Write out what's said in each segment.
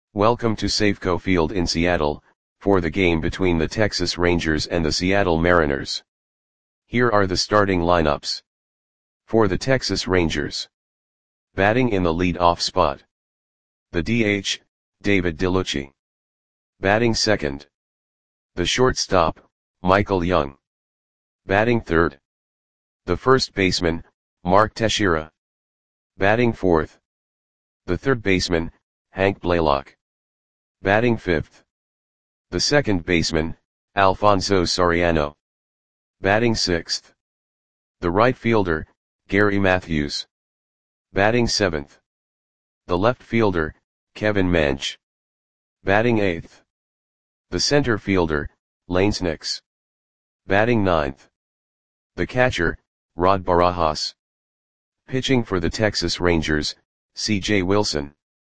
Welcome to Safeco Field in Seattle, for the game between the Texas Rangers and the Seattle Mariners. Here are the starting lineups. For the Texas Rangers. Batting in the lead-off spot. The DH, David DeLucci. Batting second. The shortstop, Michael Young. Batting third. The first baseman, Mark Teixeira. Batting fourth. The third baseman, Hank Blaylock. Batting fifth. The second baseman, Alfonso Soriano. Batting sixth. The right fielder, Gary Matthews. Batting seventh. The left fielder, Kevin Mench. Batting eighth. The center fielder, Lanes Nix. Batting ninth. The catcher, Rod Barajas. Pitching for the Texas Rangers, C.J. Wilson.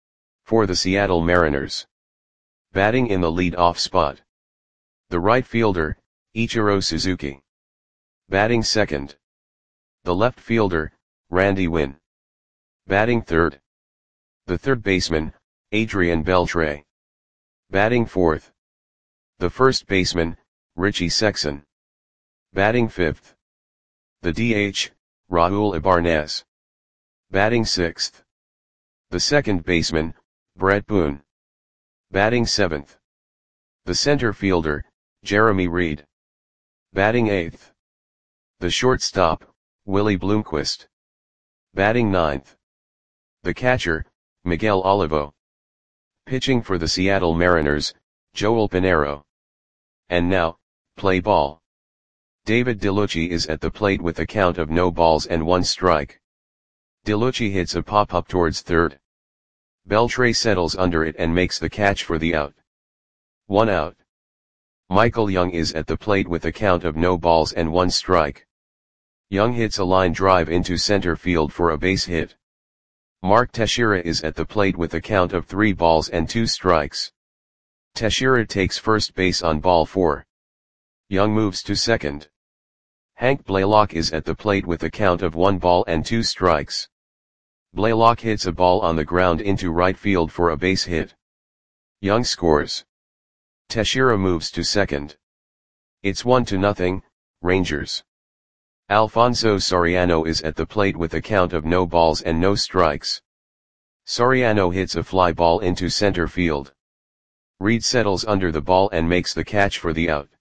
For the Seattle Mariners. Batting in the lead-off spot. The right fielder, Ichiro Suzuki. Batting second. The left fielder, Randy Winn. Batting third. The third baseman, Adrian Beltre. Batting fourth. The first baseman, Richie Sexson. Batting fifth. The DH, Raul Ibanez. Batting sixth. The second baseman, Brett Boone. Batting seventh. The center fielder, Jeremy Reed. Batting eighth. The shortstop, Willie Bloomquist. Batting ninth. The catcher, Miguel Olivo. Pitching for the Seattle Mariners, Joel Pinheiro. And now, play ball. David DeLucci is at the plate with a count of no balls and one strike. DeLucci hits a pop-up towards third. Beltre settles under it and makes the catch for the out. 1 out. Michael Young is at the plate with a count of no balls and one strike. Young hits a line drive into center field for a base hit. Mark Teixeira is at the plate with a count of 3 balls and 2 strikes. Teixeira takes first base on ball 4. Young moves to second. Hank Blaylock is at the plate with a count of 1 ball and 2 strikes. Blaylock hits a ball on the ground into right field for a base hit. Young scores. Teixeira moves to second. It's 1-0, Rangers. Alfonso Soriano is at the plate with a count of no balls and no strikes. Soriano hits a fly ball into center field. Reed settles under the ball and makes the catch for the out.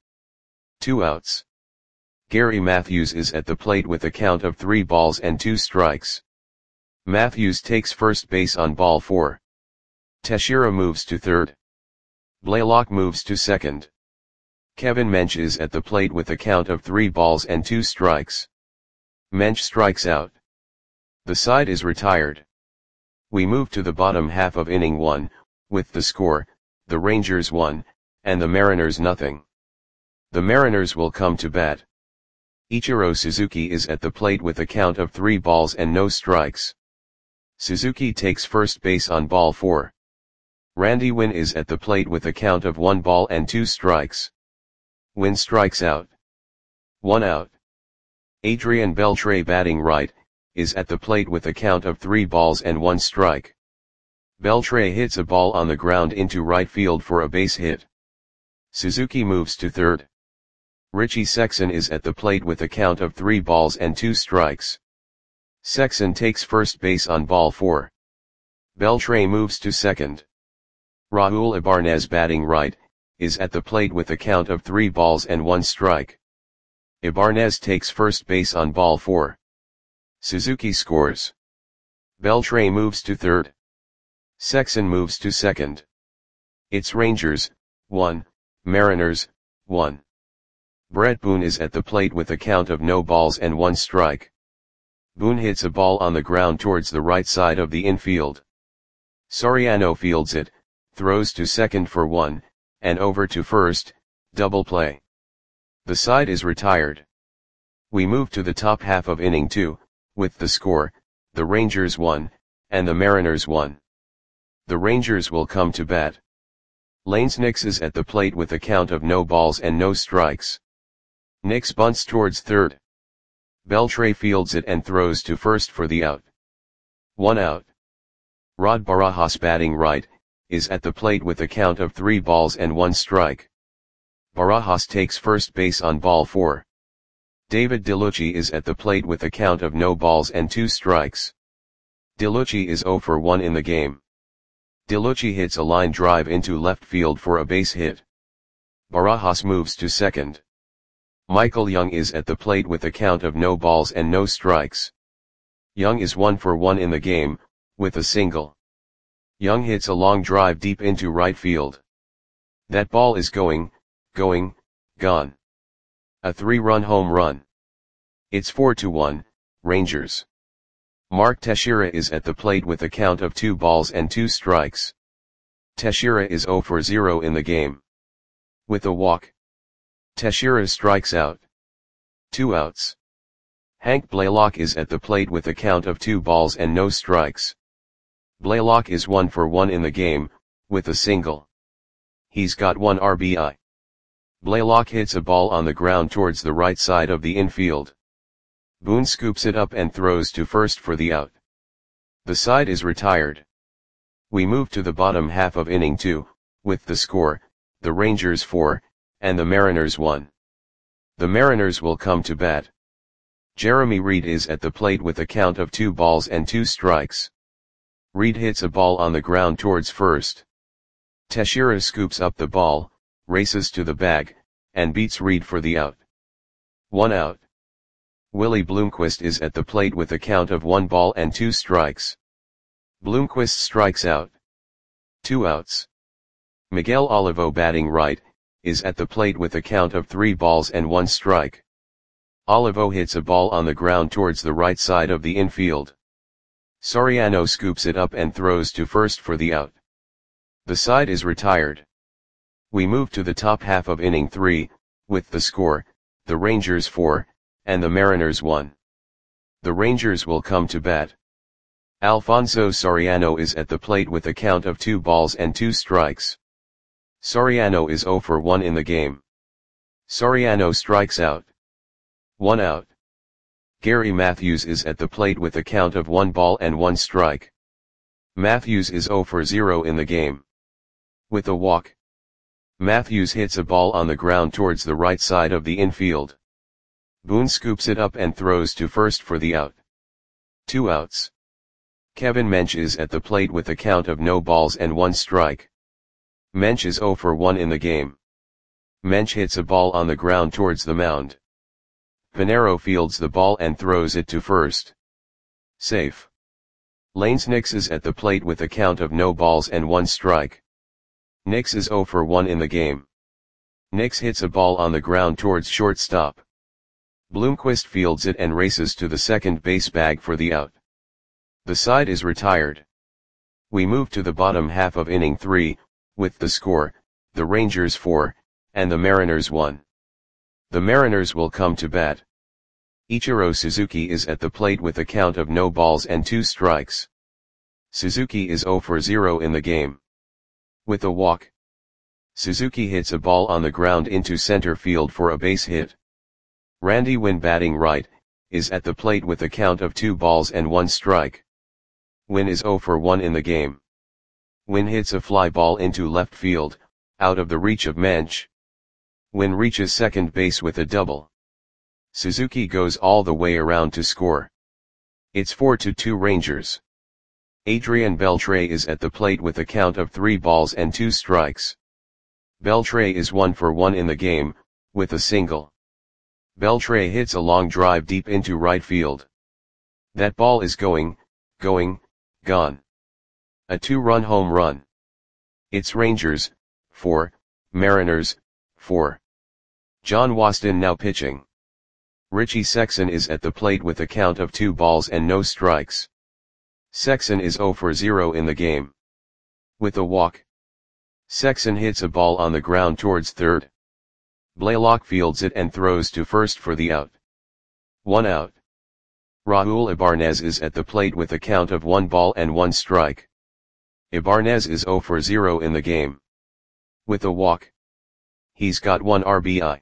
2 outs. Gary Matthews is at the plate with a count of 3 balls and 2 strikes. Matthews takes first base on ball 4. Teixeira moves to third. Blaylock moves to second. Kevin Mench is at the plate with a count of 3 balls and 2 strikes. Mench strikes out. The side is retired. We move to the bottom half of inning 1, with the score, the Rangers 1, and the Mariners 0. The Mariners will come to bat. Ichiro Suzuki is at the plate with a count of 3 balls and no strikes. Suzuki takes first base on ball 4. Randy Winn is at the plate with a count of 1 ball and 2 strikes. Winn strikes out. 1 out. Adrian Beltre, batting right, is at the plate with a count of 3 balls and 1 strike. Beltre hits a ball on the ground into right field for a base hit. Suzuki moves to third. Richie Sexson is at the plate with a count of 3 balls and 2 strikes. Sexson takes first base on ball 4. Beltre moves to second. Raul Ibanez, batting right, is at the plate with a count of 3 balls and 1 strike. Ibanez takes first base on ball 4. Suzuki scores. Beltre moves to third. Sexson moves to second. It's Rangers 1, Mariners 1. Brett Boone is at the plate with a count of no balls and 1 strike. Boone hits a ball on the ground towards the right side of the infield. Soriano fields it, throws to second for 1, and over to first, double play. The side is retired. We move to the top half of inning 2, with the score, the Rangers 1, and the Mariners 1. The Rangers will come to bat. Lanes Nix is at the plate with a count of no balls and no strikes. Nix bunts towards third. Beltre fields it and throws to first for the out. 1 out. Rod Barajas, batting right, is at the plate with a count of 3 balls and 1 strike. Barajas takes first base on ball 4. David DeLucci is at the plate with a count of no balls and 2 strikes. DeLucci is 0 for 1 in the game. DeLucci hits a line drive into left field for a base hit. Barajas moves to second. Michael Young is at the plate with a count of no balls and no strikes. Young is 1 for 1 in the game, with a single. Young hits a long drive deep into right field. That ball is going, gone. A 3-run home run. It's 4-1, Rangers. Mark Teixeira is at the plate with a count of 2 balls and 2 strikes. Teixeira is 0 for 0 in the game. With a walk. Teixeira strikes out. 2 outs. Hank Blaylock is at the plate with a count of 2 balls and no strikes. Blaylock is 1 for 1 in the game, with a single. He's got 1 RBI. Blaylock hits a ball on the ground towards the right side of the infield. Boone scoops it up and throws to first for the out. The side is retired. We move to the bottom half of inning 2, with the score, the Rangers 4, and the Mariners 1. The Mariners will come to bat. Jeremy Reed is at the plate with a count of 2 balls and 2 strikes. Reed hits a ball on the ground towards first. Teixeira scoops up the ball, races to the bag, and beats Reed for the out. 1 out. Willie Bloomquist is at the plate with a count of 1 ball and 2 strikes. Bloomquist strikes out. 2 outs. Miguel Olivo, batting right, is at the plate with a count of 3 balls and 1 strike. Olivo hits a ball on the ground towards the right side of the infield. Soriano scoops it up and throws to first for the out. The side is retired. We move to the top half of inning 3, with the score, the Rangers 4, and the Mariners 1. The Rangers will come to bat. Alfonso Soriano is at the plate with a count of 2 balls and 2 strikes. Soriano is 0 for 1 in the game. Soriano strikes out. 1 out. Gary Matthews is at the plate with a count of 1 ball and 1 strike. Matthews is 0 for 0 in the game. With a walk. Matthews hits a ball on the ground towards the right side of the infield. Boone scoops it up and throws to first for the out. 2 outs. Kevin Mench is at the plate with a count of no balls and 1 strike. Mench is 0 for 1 in the game. Mench hits a ball on the ground towards the mound. Pinero fields the ball and throws it to first. Safe. Lanes Nix is at the plate with a count of no balls and 1 strike. Nix is 0 for 1 in the game. Nix hits a ball on the ground towards shortstop. Bloomquist fields it and races to the second base bag for the out. The side is retired. We move to the bottom half of inning 3, with the score, the Rangers 4, and the Mariners 1. The Mariners will come to bat. Ichiro Suzuki is at the plate with a count of no balls and 2 strikes. Suzuki is 0 for 0 in the game. With a walk. Suzuki hits a ball on the ground into center field for a base hit. Randy Winn, batting right, is at the plate with a count of 2 balls and 1 strike. Winn is 0 for 1 in the game. Winn hits a fly ball into left field, out of the reach of Mench. Winn reaches second base with a double. Suzuki goes all the way around to score. It's 4-2 Rangers. Adrian Beltre is at the plate with a count of 3 balls and 2 strikes. Beltre is 1 for 1 in the game, with a single. Beltre hits a long drive deep into right field. That ball is going, gone. A 2-run home run. It's Rangers, 4, Mariners, 4. John Waston now pitching. Richie Sexson is at the plate with a count of 2 balls and no strikes. Sexson is 0 for 0 in the game. With a walk. Sexson hits a ball on the ground towards third. Blaylock fields it and throws to first for the out. 1 out. Raul Ibanez is at the plate with a count of 1 ball and 1 strike. Ibanez is 0 for 0 in the game. With a walk. He's got 1 RBI.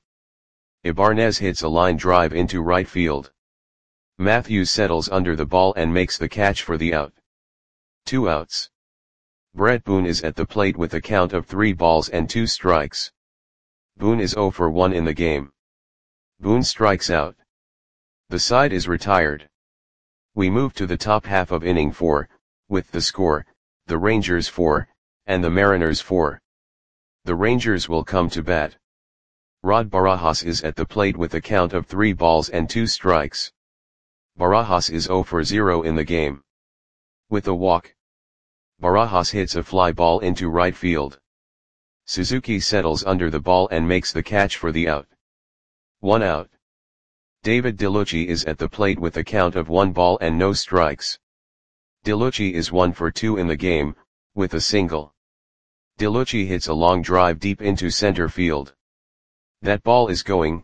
Ibanez hits a line drive into right field. Matthews settles under the ball and makes the catch for the out. 2 outs. Brett Boone is at the plate with a count of 3 balls and 2 strikes. Boone is 0 for 1 in the game. Boone strikes out. The side is retired. We move to the top half of inning 4, with the score, the Rangers 4, and the Mariners 4. The Rangers will come to bat. Rod Barajas is at the plate with a count of 3 balls and 2 strikes. Barajas is 0 for 0 in the game. With a walk, Barajas hits a fly ball into right field. Suzuki settles under the ball and makes the catch for the out. 1 out. David DeLucci is at the plate with a count of 1 ball and no strikes. DeLucci is 1 for 2 in the game, with a single. DeLucci hits a long drive deep into center field. That ball is gone.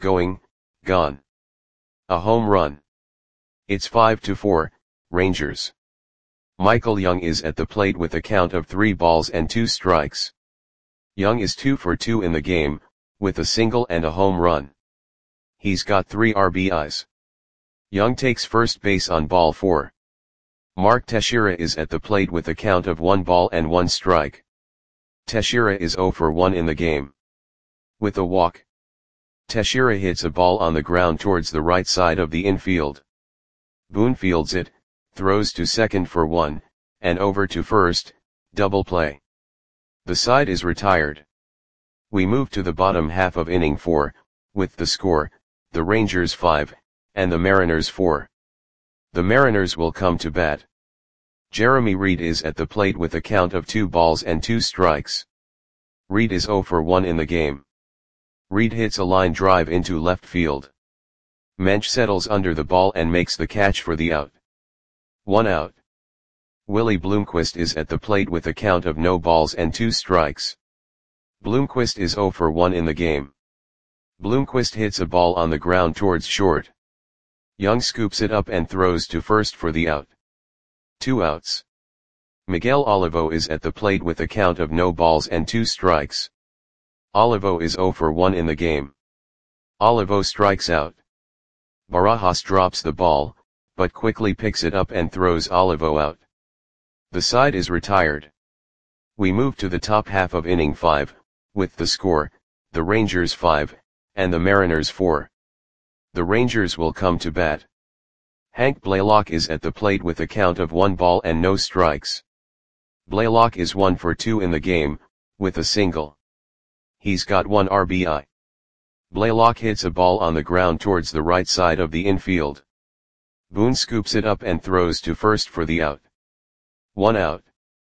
A home run. It's 5-4, Rangers. Michael Young is at the plate with a count of 3 balls and 2 strikes. Young is 2 for 2 in the game, with a single and a home run. He's got 3 RBIs. Young takes first base on ball 4. Mark Teixeira is at the plate with a count of 1 ball and 1 strike. Teixeira is 0 for 1 in the game. With a walk, Teixeira hits a ball on the ground towards the right side of the infield. Boone fields it, throws to second for 1, and over to first, double play. The side is retired. We move to the bottom half of inning 4, with the score, the Rangers 5, and the Mariners 4. The Mariners will come to bat. Jeremy Reed is at the plate with a count of 2 balls and 2 strikes. Reed is 0 for 1 in the game. Reed hits a line drive into left field. Mensch settles under the ball and makes the catch for the out. 1 out. Willie Bloomquist is at the plate with a count of no balls and 2 strikes. Bloomquist is 0 for 1 in the game. Bloomquist hits a ball on the ground towards short. Young scoops it up and throws to first for the out. 2 outs. Miguel Olivo is at the plate with a count of no balls and 2 strikes. Olivo is 0 for 1 in the game. Olivo strikes out. Barajas drops the ball, but quickly picks it up and throws Olivo out. The side is retired. We move to the top half of inning 5, with the score, the Rangers 5, and the Mariners 4. The Rangers will come to bat. Hank Blaylock is at the plate with a count of 1 ball and no strikes. Blaylock is 1 for 2 in the game, with a single. He's got 1 RBI. Blaylock hits a ball on the ground towards the right side of the infield. Boone scoops it up and throws to first for the out. 1 out.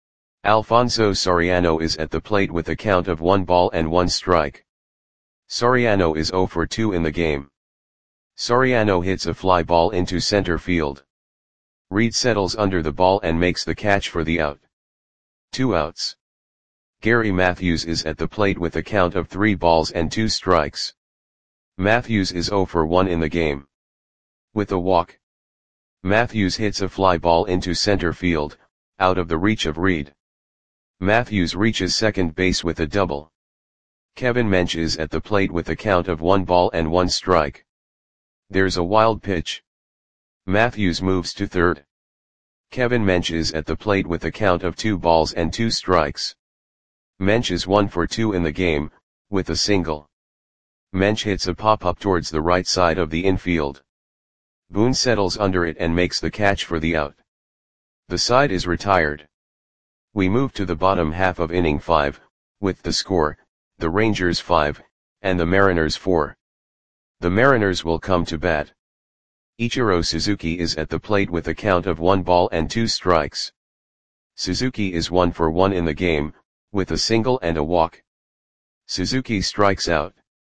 Alfonso Soriano is at the plate with a count of 1 ball and 1 strike. Soriano is 0 for 2 in the game. Soriano hits a fly ball into center field. Reed settles under the ball and makes the catch for the out. 2 outs. Gary Matthews is at the plate with a count of 3 balls and 2 strikes. Matthews is 0 for 1 in the game. With a walk, Matthews hits a fly ball into center field, out of the reach of Reed. Matthews reaches second base with a double. Kevin Mensch is at the plate with a count of 1 ball and 1 strike. There's a wild pitch. Matthews moves to third. Kevin Mensch is at the plate with a count of 2 balls and 2 strikes. Mensch is 1 for 2 in the game, with a single. Mensch hits a pop-up towards the right side of the infield. Boone settles under it and makes the catch for the out. The side is retired. We move to the bottom half of inning 5, with the score, the Rangers 5, and the Mariners 4. The Mariners will come to bat. Ichiro Suzuki is at the plate with a count of 1 ball and 2 strikes. Suzuki is 1 for 1 in the game, with a single and a walk. Suzuki strikes out.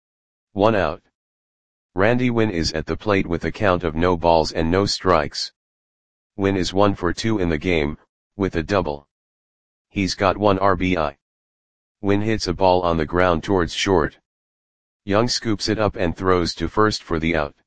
1 out. Randy Winn is at the plate with a count of no balls and no strikes. Winn is 1 for 2 in the game, with a double. He's got 1 RBI. Winn hits a ball on the ground towards short. Young scoops it up and throws to first for the out.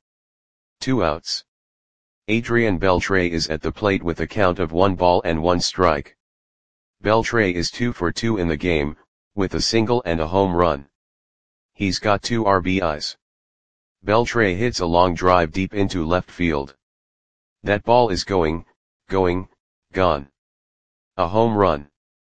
2 outs. Adrian Beltre is at the plate with a count of 1 ball and 1 strike. Beltre is 2 for 2 in the game, with a single and a home run. He's got 2 RBIs. Beltre hits a long drive deep into left field. That ball is gone. A home run.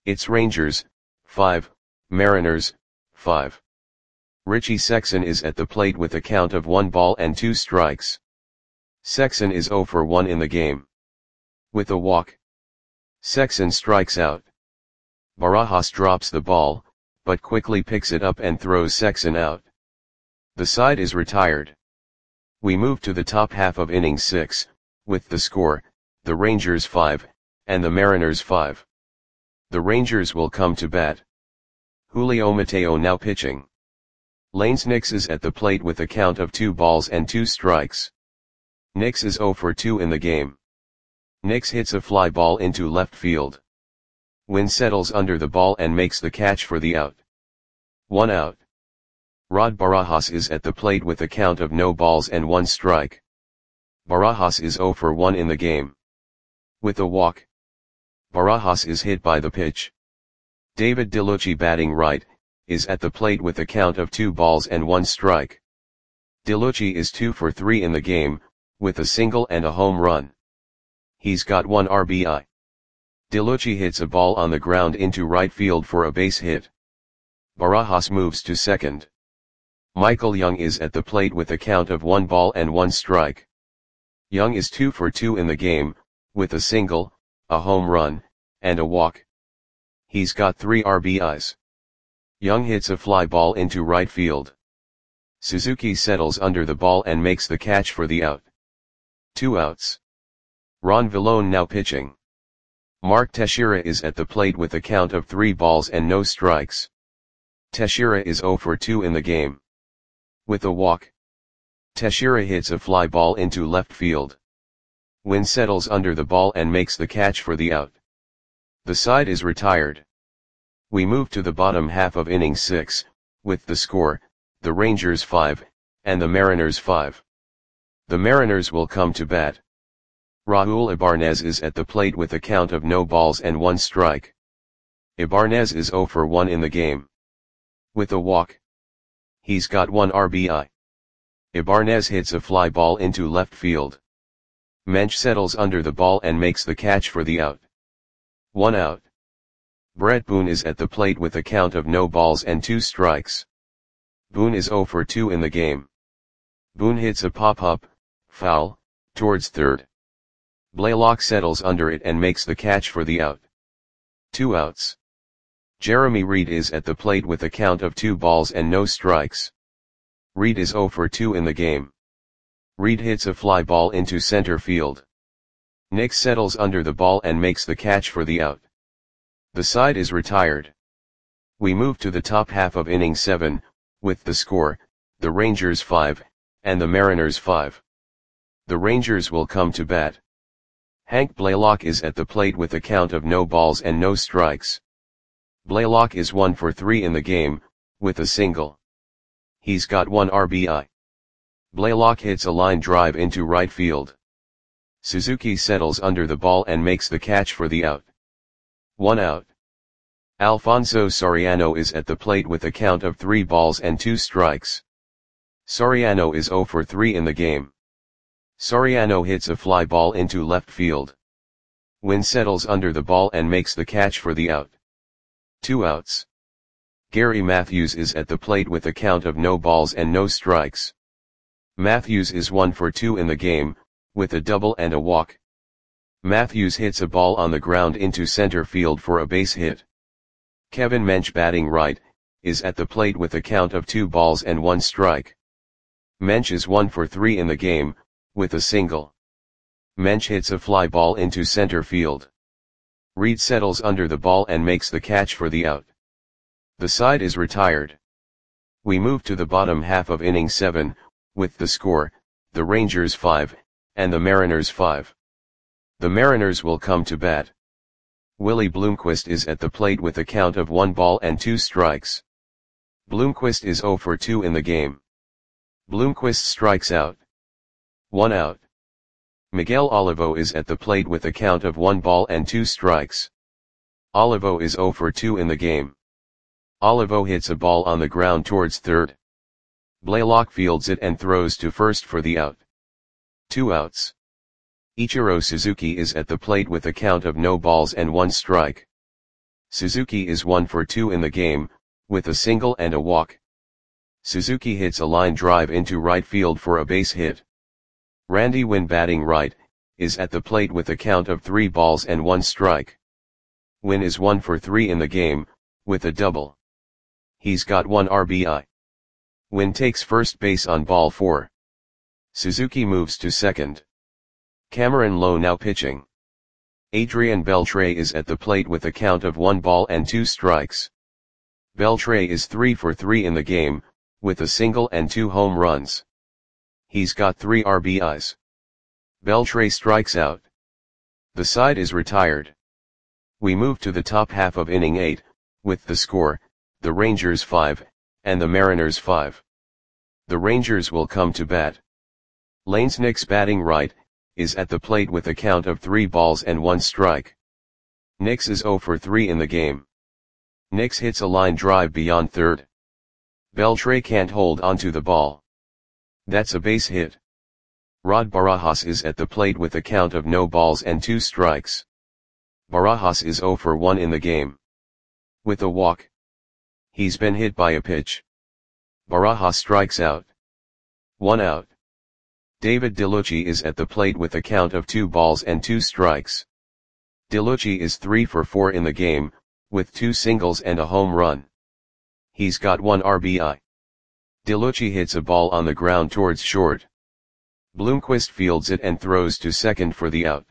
It's Rangers, 5, Mariners, 5. Richie Sexson is at the plate with a count of 1 ball and 2 strikes. Sexson is 0 for 1 in the game. With a walk, Sexson strikes out. Barajas drops the ball, but quickly picks it up and throws Sexson out. The side is retired. We move to the top half of inning 6, with the score, the Rangers 5, and the Mariners 5. The Rangers will come to bat. Julio Mateo now pitching. Lanes Nix is at the plate with a count of 2 balls and 2 strikes. Nix is 0 for 2 in the game. Nix hits a fly ball into left field. Wynn settles under the ball and makes the catch for the out. 1 out. Rod Barajas is at the plate with a count of no balls and 1 strike. Barajas is 0 for 1 in the game. With a walk, Barajas is hit by the pitch. David DeLucci, batting right, is at the plate with a count of 2 balls and 1 strike. DeLucci is 2 for 3 in the game, with a single and a home run. He's got 1 RBI. DeLucci hits a ball on the ground into right field for a base hit. Barajas moves to second. Michael Young is at the plate with a count of 1 ball and 1 strike. Young is 2 for 2 in the game, with a single, a home run, and a walk. He's got 3 RBIs. Young hits a fly ball into right field. Suzuki settles under the ball and makes the catch for the out. 2 outs. Ron Villone now pitching. Mark Teixeira is at the plate with a count of 3 balls and no strikes. Teixeira is 0 for 2 in the game. With a walk, Teixeira hits a fly ball into left field. Wynn settles under the ball and makes the catch for the out. The side is retired. We move to the bottom half of inning 6, with the score, the Rangers 5, and the Mariners 5. The Mariners will come to bat. Raul Ibanez is at the plate with a count of no balls and 1 strike. Ibanez is 0 for 1 in the game. With a walk, he's got 1 RBI. Ibanez hits a fly ball into left field. Mensch settles under the ball and makes the catch for the out. 1 out. Brett Boone is at the plate with a count of no balls and 2 strikes. Boone is 0 for 2 in the game. Boone hits a pop-up, foul, towards third. Blaylock settles under it and makes the catch for the out. 2 outs. Jeremy Reed is at the plate with a count of 2 balls and no strikes. Reed is 0 for 2 in the game. Reed hits a fly ball into center field. Nix settles under the ball and makes the catch for the out. The side is retired. We move to the top half of inning 7, with the score, the Rangers 5, and the Mariners 5. The Rangers will come to bat. Hank Blaylock is at the plate with a count of no balls and no strikes. Blaylock is 1 for 3 in the game, with a single. He's got 1 RBI. Blaylock hits a line drive into right field. Suzuki settles under the ball and makes the catch for the out. 1 out. Alfonso Soriano is at the plate with a count of 3 balls and 2 strikes. Soriano is 0 for 3 in the game. Soriano hits a fly ball into left field. Wynn settles under the ball and makes the catch for the out. 2 outs. Gary Matthews is at the plate with a count of no balls and no strikes. Matthews is 1 for 2 in the game, with a double and a walk. Matthews hits a ball on the ground into center field for a base hit. Kevin Mensch, batting right, is at the plate with a count of 2 balls and 1 strike. Mensch is 1 for 3 in the game, with a single. Mensch hits a fly ball into center field. Reed settles under the ball and makes the catch for the out. The side is retired. We move to the bottom half of inning 7, with the score, the Rangers 5, and the Mariners 5. The Mariners will come to bat. Willie Bloomquist is at the plate with a count of 1 ball and 2 strikes. Bloomquist is 0 for 2 in the game. Bloomquist strikes out. 1 out. Miguel Olivo is at the plate with a count of 1 ball and 2 strikes. Olivo is 0 for 2 in the game. Olivo hits a ball on the ground towards third. Blaylock fields it and throws to first for the out. 2 outs. Ichiro Suzuki is at the plate with a count of no balls and 1 strike. Suzuki is 1 for 2 in the game, with a single and a walk. Suzuki hits a line drive into right field for a base hit. Randy Winn, batting right, is at the plate with a count of 3 balls and 1 strike. Winn is 1 for 3 in the game, with a double. He's got 1 RBI. Winn takes first base on ball 4. Suzuki moves to second. Cameron Lowe now pitching. Adrian Beltre is at the plate with a count of 1 ball and 2 strikes. Beltre is 3 for 3 in the game, with a single and 2 home runs. He's got 3 RBIs. Beltre strikes out. The side is retired. We move to the top half of inning 8, with the score, the Rangers 5, and the Mariners 5. The Rangers will come to bat. Lanes Nix, batting right, is at the plate with a count of 3 balls and 1 strike. Nix is 0 for 3 in the game. Nix hits a line drive beyond third. Beltre can't hold onto the ball. That's a base hit. Rod Barajas is at the plate with a count of no balls and 2 strikes. Barajas is 0 for 1 in the game. With a walk. He's been hit by a pitch. Barajas strikes out. 1 out. David DeLucci is at the plate with a count of 2 balls and 2 strikes. DeLucci is 3 for 4 in the game, with 2 singles and a home run. He's got 1 RBI. DeLucci hits a ball on the ground towards short. Bloomquist fields it and throws to second for the out.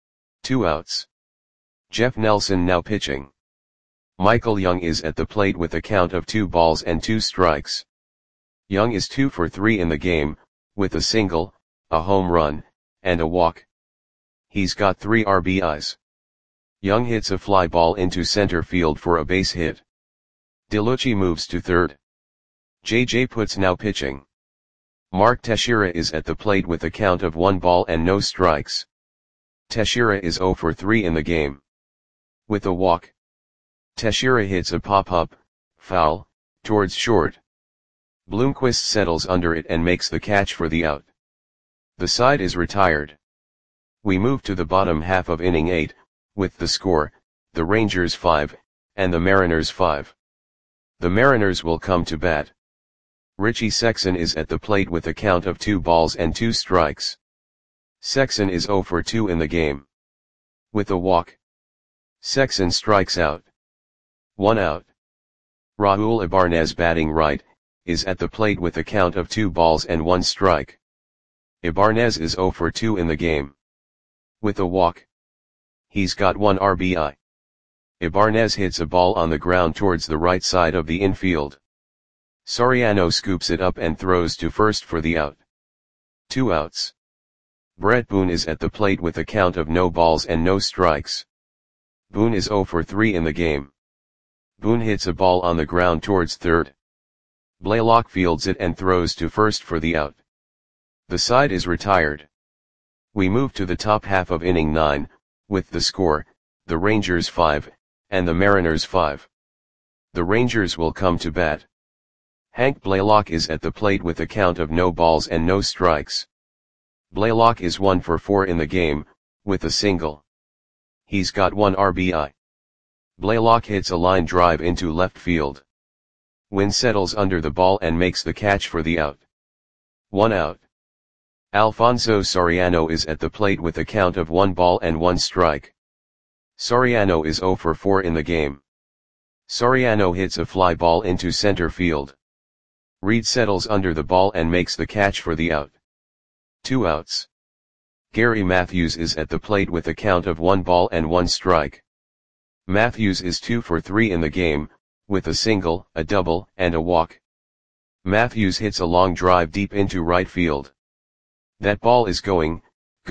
2 outs. Jeff Nelson now pitching. Michael Young is at the plate with a count of 2 balls and 2 strikes. Young is 2 for 3 in the game, with a single, a home run, and a walk. He's got 3 RBIs. Young hits a fly ball into center field for a base hit. DeLucci moves to third. J.J. Putz now pitching. Mark Teixeira is at the plate with a count of 1 ball and no strikes. Teixeira is 0 for 3 in the game. With a walk. Teixeira hits a pop-up, foul, towards short. Bloomquist settles under it and makes the catch for the out. The side is retired. We move to the bottom half of inning 8, with the score, the Rangers 5, and the Mariners 5. The Mariners will come to bat. Richie Sexson is at the plate with a count of 2 balls and 2 strikes. Sexson is 0 for 2 in the game. With a walk. Sexson strikes out. 1 out. Raul Ibanez, batting right, is at the plate with a count of 2 balls and 1 strike. Ibanez is 0 for 2 in the game. With a walk. He's got 1 RBI. Ibanez hits a ball on the ground towards the right side of the infield. Soriano scoops it up and throws to first for the out. 2 outs. Brett Boone is at the plate with a count of no balls and no strikes. Boone is 0 for 3 in the game. Boone hits a ball on the ground towards third. Blaylock fields it and throws to first for the out. The side is retired. We move to the top half of inning 9, with the score, the Rangers 5, and the Mariners 5. The Rangers will come to bat. Hank Blaylock is at the plate with a count of no balls and no strikes. Blaylock is 1 for 4 in the game, with a single. He's got 1 RBI. Blaylock hits a line drive into left field. Winn settles under the ball and makes the catch for the out. 1 out. Alfonso Soriano is at the plate with a count of 1 ball and 1 strike. Soriano is 0 for 4 in the game. Soriano hits a fly ball into center field. Reed settles under the ball and makes the catch for the out. 2 outs. Gary Matthews is at the plate with a count of 1 ball and 1 strike. Matthews is 2 for 3 in the game, with a single, a double, and a walk. Matthews hits a long drive deep into right field. That ball is going,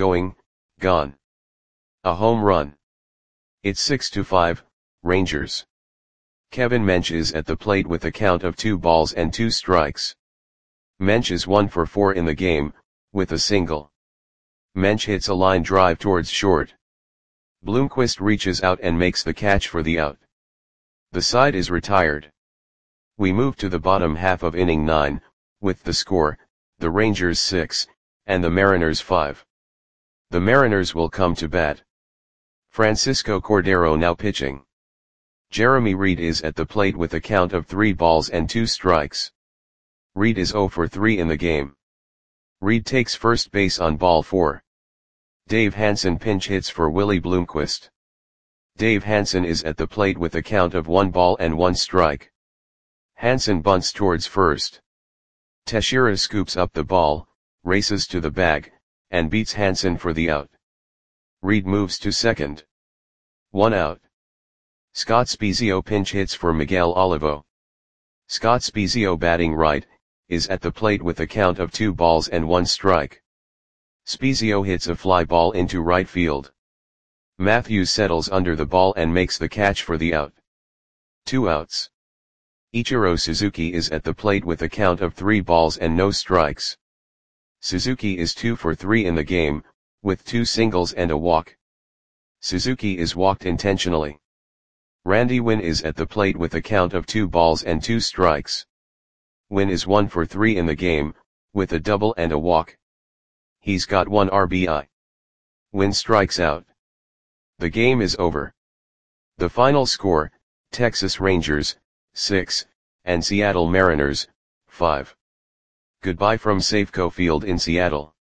gone. A home run. It's 6-5, Rangers. Kevin Mench is at the plate with a count of 2 balls and 2 strikes. Mench is 1 for 4 in the game, with a single. Mench hits a line drive towards short. Bloomquist reaches out and makes the catch for the out. The side is retired. We move to the bottom half of inning 9, with the score, the Rangers 6, and the Mariners 5. The Mariners will come to bat. Francisco Cordero now pitching. Jeremy Reed is at the plate with a count of 3 balls and 2 strikes. Reed is 0 for 3 in the game. Reed takes first base on ball 4. Dave Hansen pinch hits for Willie Bloomquist. Dave Hansen is at the plate with a count of 1 ball and 1 strike. Hansen bunts towards first. Teixeira scoops up the ball, races to the bag, and beats Hansen for the out. Reed moves to second. 1 out. Scott Spiezio pinch hits for Miguel Olivo. Scott Spiezio, batting right, is at the plate with a count of 2 balls and 1 strike. Spiezio hits a fly ball into right field. Matthews settles under the ball and makes the catch for the out. 2 outs. Ichiro Suzuki is at the plate with a count of 3 balls and no strikes. Suzuki is 2 for 3 in the game, with 2 singles and a walk. Suzuki is walked intentionally. Randy Winn is at the plate with a count of 2 balls and 2 strikes. Winn is 1 for 3 in the game, with a double and a walk. He's got 1 RBI. Winn strikes out. The game is over. The final score, Texas Rangers, 6, and Seattle Mariners, 5. Goodbye from Safeco Field in Seattle.